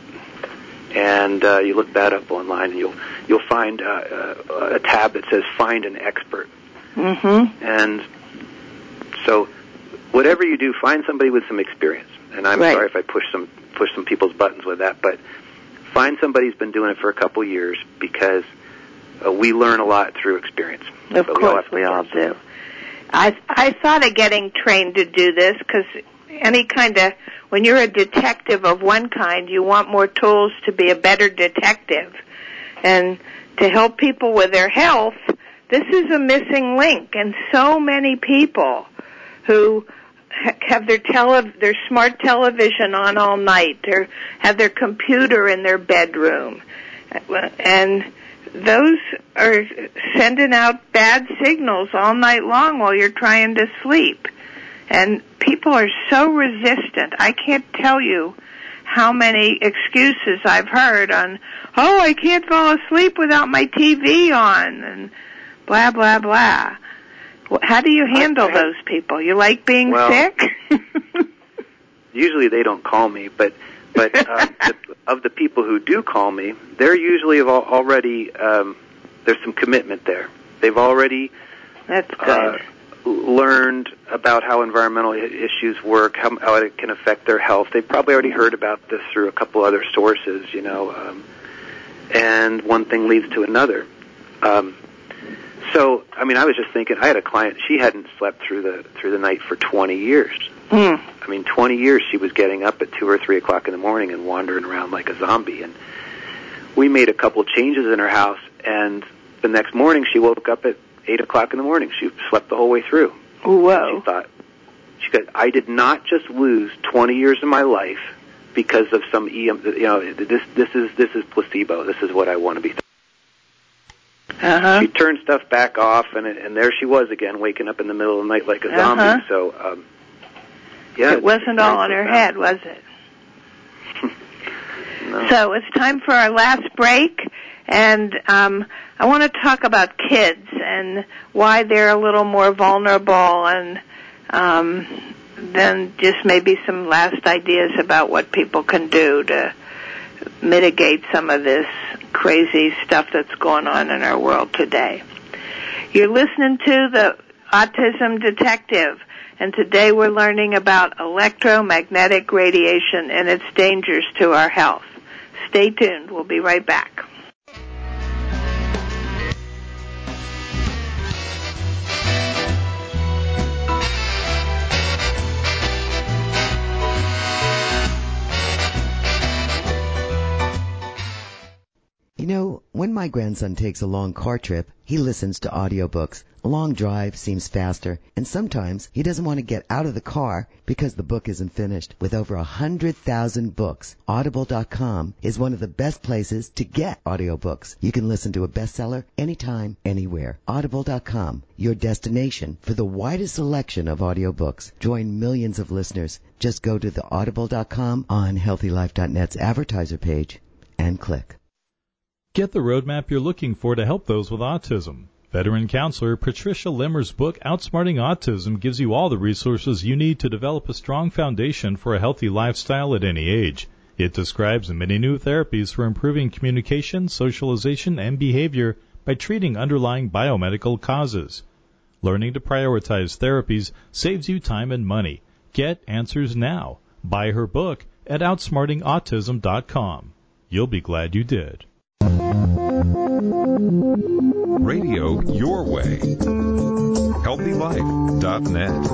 Speaker 4: And uh, you look that up online, and you'll you'll find uh, uh, a tab that says "Find an Expert."
Speaker 3: Mm-hmm.
Speaker 4: And so, whatever you do, find somebody with some experience. And I'm
Speaker 3: right.
Speaker 4: sorry if I push some push some people's buttons with that, but find somebody who's been doing it for a couple years, because uh, we learn a lot through experience.
Speaker 3: Of
Speaker 4: but
Speaker 3: course,
Speaker 4: we all,
Speaker 3: we all do. I I thought of getting trained to do this because any kind of, when you're a detective of one kind, you want more tools to be a better detective. And to help people with their health, this is a missing link. And so many people who ha- have their tele- their smart television on all night, or have their computer in their bedroom. And those are sending out bad signals all night long while you're trying to sleep. And people are so resistant. I can't tell you how many excuses I've heard on, oh, I can't fall asleep without my T V on, and blah, blah, blah. How do you handle
Speaker 4: I, I,
Speaker 3: those people? You like being
Speaker 4: well,
Speaker 3: sick?
Speaker 4: Usually they don't call me, but but uh, the, of the people who do call me, they're usually have al- already, um, there's some commitment there. They've already
Speaker 3: That's good.
Speaker 4: Uh, learned about how environmental I- issues work, how, how it can affect their health. They've probably already heard about this through a couple other sources, you know, um, and one thing leads to another. Um, so, I mean, I was just thinking, I had a client, she hadn't slept through the through the night for twenty years.
Speaker 3: Mm.
Speaker 4: I mean, twenty years she was getting up at two or three o'clock in the morning and wandering around like a zombie. And we made a couple changes in her house, and the next morning she woke up at eight o'clock in the morning. She slept the whole way through.
Speaker 3: Whoa.
Speaker 4: She thought, she said, I did not just lose twenty years of my life because of some E M, you know, this this is this is placebo. This is what I want to be.
Speaker 3: Uh-huh.
Speaker 4: She turned stuff back off, and and there she was again, waking up in the middle of the night like a zombie.
Speaker 3: Uh-huh.
Speaker 4: So, um, yeah.
Speaker 3: It wasn't all in her head, was it?
Speaker 4: No.
Speaker 3: So it's time for our last break, and um, I want to talk about kids and why they're a little more vulnerable, and um, then just maybe some last ideas about what people can do to mitigate some of this crazy stuff that's going on in our world today. You're listening to the Autism Detective, and today we're learning about electromagnetic radiation and its dangers to our health. Stay tuned. We'll be right back.
Speaker 10: You know, when my grandson takes a long car trip, he listens to audiobooks. A long drive seems faster, and sometimes he doesn't want to get out of the car because the book isn't finished. With over one hundred thousand books, Audible dot com is one of the best places to get audiobooks. You can listen to a bestseller anytime, anywhere. Audible dot com, your destination for the widest selection of audiobooks. Join millions of listeners. Just go to the Audible dot com on Healthy Life dot net's advertiser page and click.
Speaker 1: Get the roadmap you're looking for to help those with autism. Veteran counselor Patricia Limmer's book, Outsmarting Autism, gives you all the resources you need to develop a strong foundation for a healthy lifestyle at any age. It describes many new therapies for improving communication, socialization, and behavior by treating underlying biomedical causes. Learning to prioritize therapies saves you time and money. Get answers now. Buy her book at outsmarting autism dot com. You'll be glad you did.
Speaker 8: Radio your way. healthy life dot net.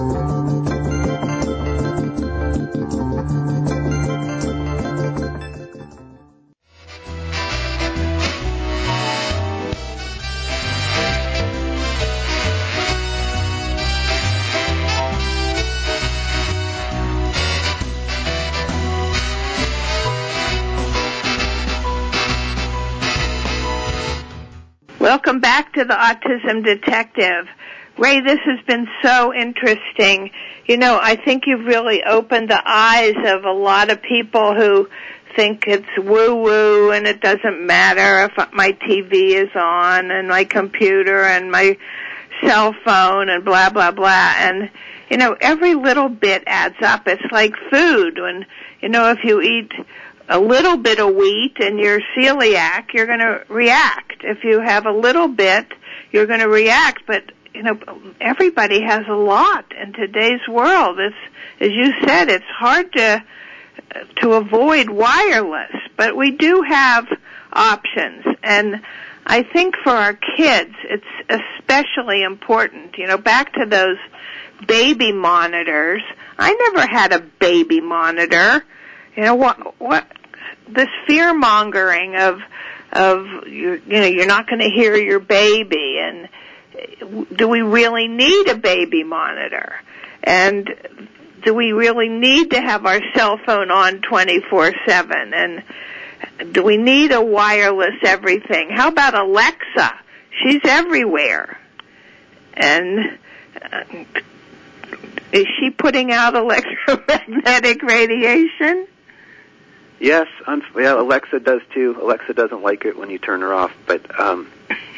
Speaker 3: Welcome back to the Autism Detective. Ray, this has been so interesting. You know, I think you've really opened the eyes of a lot of people who think it's woo-woo and it doesn't matter if my T V is on and my computer and my cell phone and blah, blah, blah. And, you know, every little bit adds up. It's like food. When, you know, if you eat a little bit of wheat and you're celiac, you're going to react. If you have a little bit, you're going to react. But, you know, everybody has a lot in today's world. It's, as you said, it's hard to to avoid wireless, but we do have options. And I think for our kids, it's especially important. You know, back to those baby monitors. I never had a baby monitor. You know, what, what, this fear mongering of, of, you know, you're not going to hear your baby, and do we really need a baby monitor? And do we really need to have our cell phone on twenty-four seven? And do we need a wireless everything? How about Alexa? She's everywhere. And uh, is she putting out electromagnetic radiation?
Speaker 4: Yes, un- yeah, Alexa does too. Alexa doesn't like it when you turn her off, but um,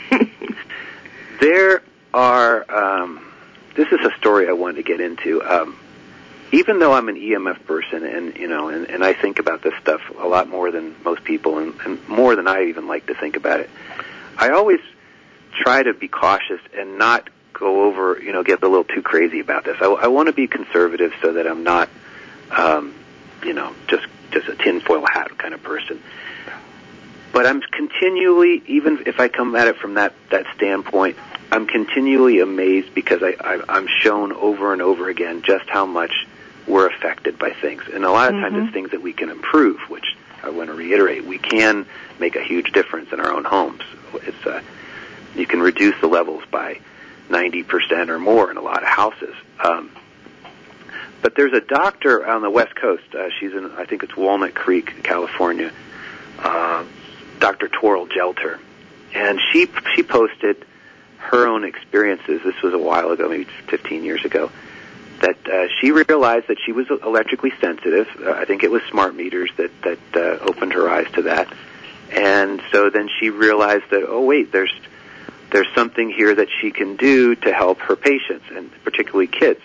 Speaker 4: there are. Um, this is a story I wanted to get into. Um, even though I'm an E M F person, and you know, and, and I think about this stuff a lot more than most people, and, and more than I even like to think about it, I always try to be cautious and not go over, you know, get a little too crazy about this. I, I want to be conservative so that I'm not, um, you know, just just a tinfoil hat kind of person. But I'm continually, even if I come at it from that, that standpoint, I'm continually amazed because I, I, I'm shown over and over again just how much we're affected by things. And a lot of times mm-hmm. it's things that we can improve, which I want to reiterate. We can make a huge difference in our own homes. It's uh, you can reduce the levels by ninety percent or more in a lot of houses. Um, but there's a doctor on the West Coast. Uh, she's in, I think it's Walnut Creek, California, uh, Doctor Toril Gelter. And she she posted her own experiences. This was a while ago, maybe fifteen years ago, that uh, she realized that she was electrically sensitive. Uh, I think it was smart meters that, that uh, opened her eyes to that. And so then she realized that, oh, wait, there's there's something here that she can do to help her patients, and particularly kids.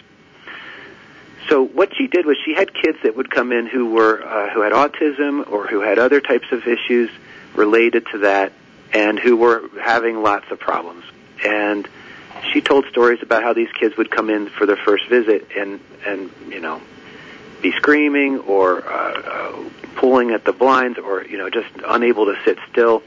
Speaker 4: So what she did was she had kids that would come in who were uh, who had autism or who had other types of issues related to that, and who were having lots of problems. And she told stories about how these kids would come in for their first visit and, and you know, be screaming or uh, uh, pulling at the blinds or, you know, just unable to sit still.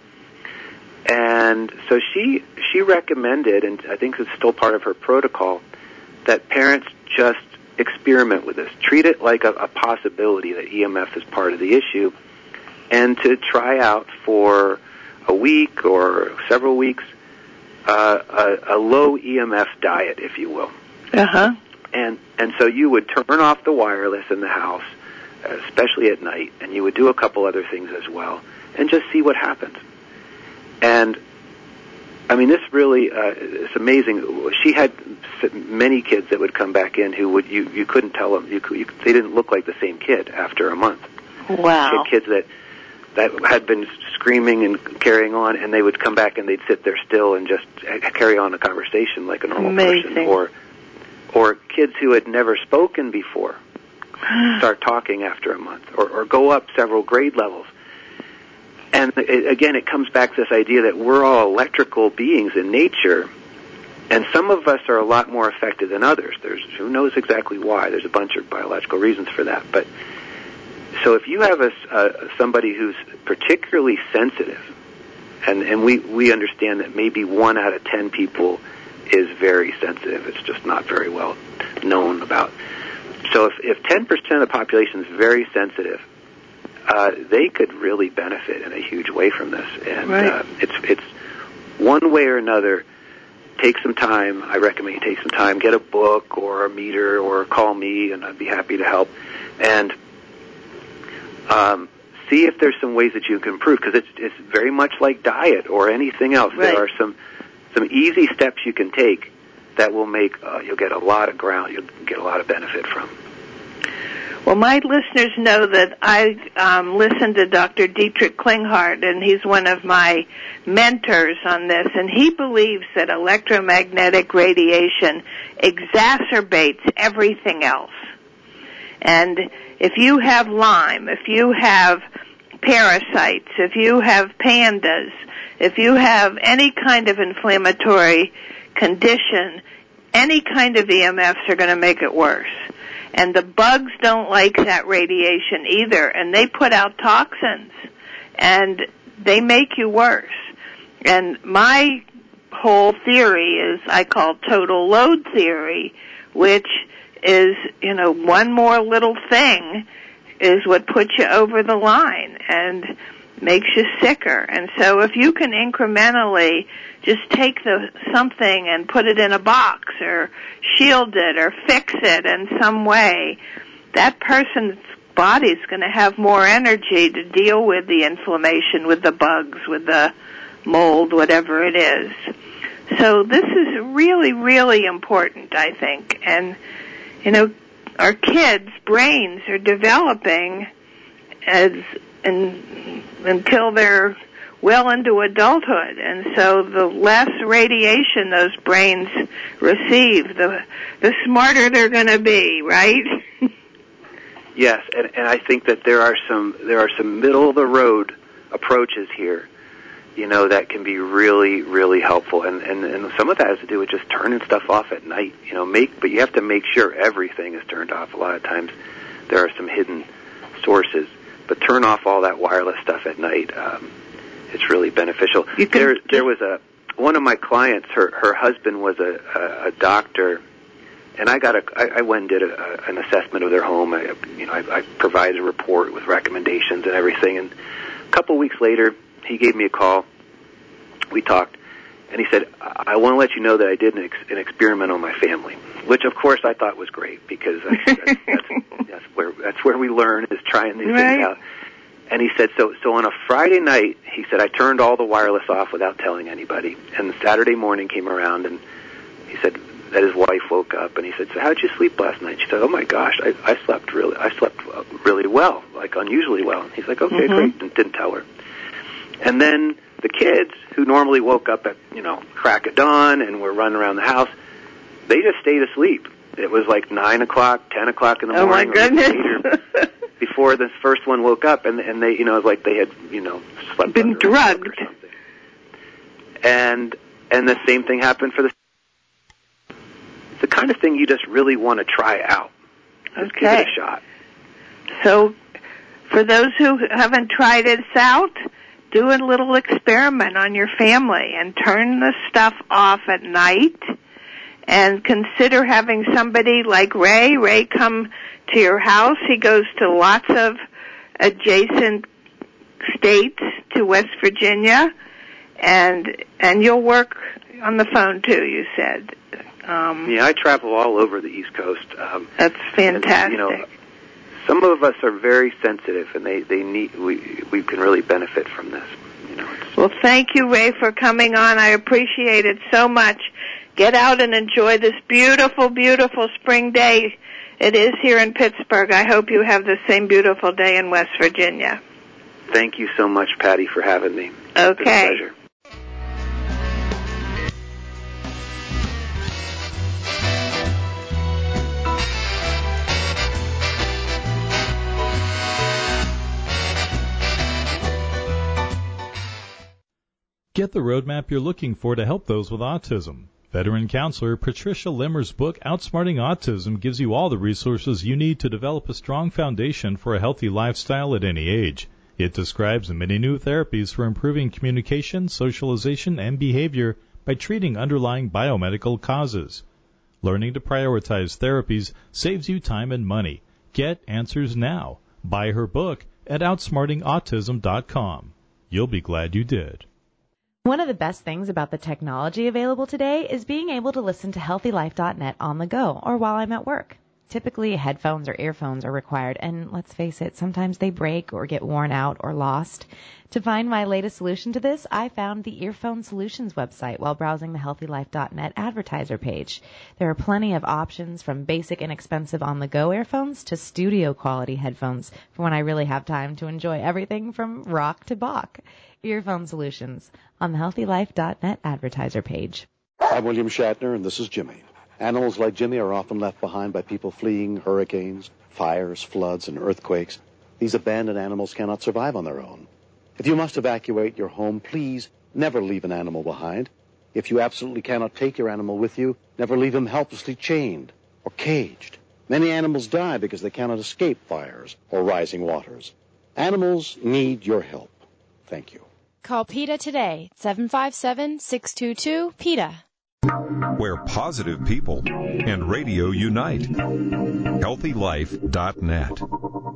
Speaker 4: And so she she recommended, and I think it's still part of her protocol, that parents just experiment with this. Treat it like a, a possibility that E M F is part of the issue, and to try out for a week or several weeks uh, a, a low E M F diet, if you will.
Speaker 3: Uh-huh.
Speaker 4: And and so you would turn off the wireless in the house, especially at night, and you would do a couple other things as well, and just see what happens. And I mean, this really uh, it's amazing. She had many kids that would come back in who would you you couldn't tell them you, you they didn't look like the same kid after a month.
Speaker 3: Wow.
Speaker 4: She had kids that that had been screaming and carrying on, and they would come back and they'd sit there still and just carry on a conversation like a normal
Speaker 3: amazing.
Speaker 4: person. Or or kids who had never spoken before start talking after a month, or, or go up several grade levels. And it, again, it comes back to this idea that we're all electrical beings in nature, and some of us are a lot more affected than others. There's who knows exactly why. There's a bunch of biological reasons for that. But so if you have a, uh, somebody who's particularly sensitive, and, and we, we understand that maybe one out of ten people is very sensitive. It's just not very well known about. So if, if ten percent of the population is very sensitive, uh, they could really benefit in a huge way from this. And
Speaker 3: right.
Speaker 4: uh, it's it's one way or another. Take some time. I recommend you take some time. Get a book or a meter or call me, and I'd be happy to help. And um, see if there's some ways that you can improve, because it's it's very much like diet or anything else.
Speaker 3: Right.
Speaker 4: There are some some easy steps you can take that will make uh, you'll get a lot of ground. You'll get a lot of benefit from.
Speaker 3: Well, my listeners know that I um, listen to Doctor Dietrich Klinghardt, and he's one of my mentors on this, and he believes that electromagnetic radiation exacerbates everything else. And if you have Lyme, if you have parasites, if you have pandas, if you have any kind of inflammatory condition, any kind of E M Fs are going to make it worse. And the bugs don't like that radiation either, and they put out toxins, and they make you worse. And my whole theory is I call total load theory, which is, you know, one more little thing is what puts you over the line and makes you sicker. And so if you can incrementally just take the something and put it in a box or shield it or fix it in some way, that person's body's going to have more energy to deal with the inflammation, with the bugs, with the mold, whatever it is. So this is really, really important, I think. And, you know, our kids' brains are developing as in, until they're well into adulthood, and so the less radiation those brains receive, the the smarter they're going to be, right?
Speaker 4: Yes, and, and I think that there are some there are some middle of the road approaches here, you know, that can be really, really helpful, and, and and some of that has to do with just turning stuff off at night, you know, make but you have to make sure everything is turned off. A lot of times there are some hidden sources, but turn off all that wireless stuff at night. Um, It's really beneficial.
Speaker 3: Can,
Speaker 4: there, there was a one of my clients. Her her husband was a a, a doctor, and I got a I, I went and did a, a, an assessment of their home. I, you know, I, I provided a report with recommendations and everything. And a couple weeks later, he gave me a call. We talked, and he said, "I, I want to let you know that I did an, ex, an experiment on my family," which of course I thought was great, because that's, that's, that's, that's where that's where we learn, is trying these
Speaker 3: right.
Speaker 4: things out. And he said, so so on a Friday night, he said, I turned all the wireless off without telling anybody. And Saturday morning came around, and he said that his wife woke up, and he said, so how did you sleep last night? She said, oh my gosh, I, I slept really, I slept really well, like unusually well. And he's like, okay,
Speaker 3: mm-hmm.
Speaker 4: great, and didn't tell her. And then the kids, who normally woke up at, you know, crack of dawn and were running around the house, they just stayed asleep. It was like nine o'clock, ten o'clock in the
Speaker 3: oh
Speaker 4: morning.
Speaker 3: Oh my goodness.
Speaker 4: Later, before this first one woke up, and and they, you know, it was like they had, you know, slept
Speaker 3: been
Speaker 4: under
Speaker 3: drugged
Speaker 4: or something. And and the same thing happened for the. It's the kind of thing you just really want to try out. Just
Speaker 3: okay.
Speaker 4: Give it a shot.
Speaker 3: So, for those who haven't tried this out, do a little experiment on your family and turn the stuff off at night. And consider having somebody like Ray. Ray come to your house. He goes to lots of adjacent states to West Virginia, and and you'll work on the phone too, you said. Um,
Speaker 4: yeah, I travel all over the East Coast. Um,
Speaker 3: that's fantastic.
Speaker 4: And, you know, some of us are very sensitive, and they, they need we we can really benefit from this. You know. It's,
Speaker 3: well, thank you, Ray, for coming on. I appreciate it so much. Get out and enjoy this beautiful, beautiful spring day. It is here in Pittsburgh. I hope you have the same beautiful day in West Virginia.
Speaker 4: Thank you so much, Patty, for having me.
Speaker 3: Okay.
Speaker 4: It's been a pleasure.
Speaker 1: Get the roadmap you're looking for to help those with autism. Veteran counselor Patricia Limmer's book, Outsmarting Autism, gives you all the resources you need to develop a strong foundation for a healthy lifestyle at any age. It describes the many new therapies for improving communication, socialization, and behavior by treating underlying biomedical causes. Learning to prioritize therapies saves you time and money. Get answers now. Buy her book at outsmarting autism dot com. You'll be glad you did.
Speaker 6: One of the best things about the technology available today is being able to listen to healthy life dot net on the go or while I'm at work. Typically, headphones or earphones are required, and let's face it, sometimes they break or get worn out or lost. To find my latest solution to this, I found the Earphone Solutions website while browsing the healthy life dot net advertiser page. There are plenty of options from basic inexpensive on-the-go earphones to studio-quality headphones for when I really have time to enjoy everything from rock to Bach. Earphone Solutions on the healthy life dot net advertiser page.
Speaker 11: I'm William Shatner, and this is Jimmy. Animals like Jimmy are often left behind by people fleeing hurricanes, fires, floods, and earthquakes. These abandoned animals cannot survive on their own. If you must evacuate your home, please never leave an animal behind. If you absolutely cannot take your animal with you, never leave him helplessly chained or caged. Many animals die because they cannot escape fires or rising waters. Animals need your help. Thank you.
Speaker 12: Call PETA today, seven five seven, six two two, PETA.
Speaker 8: Where positive people and radio unite. healthy life dot net.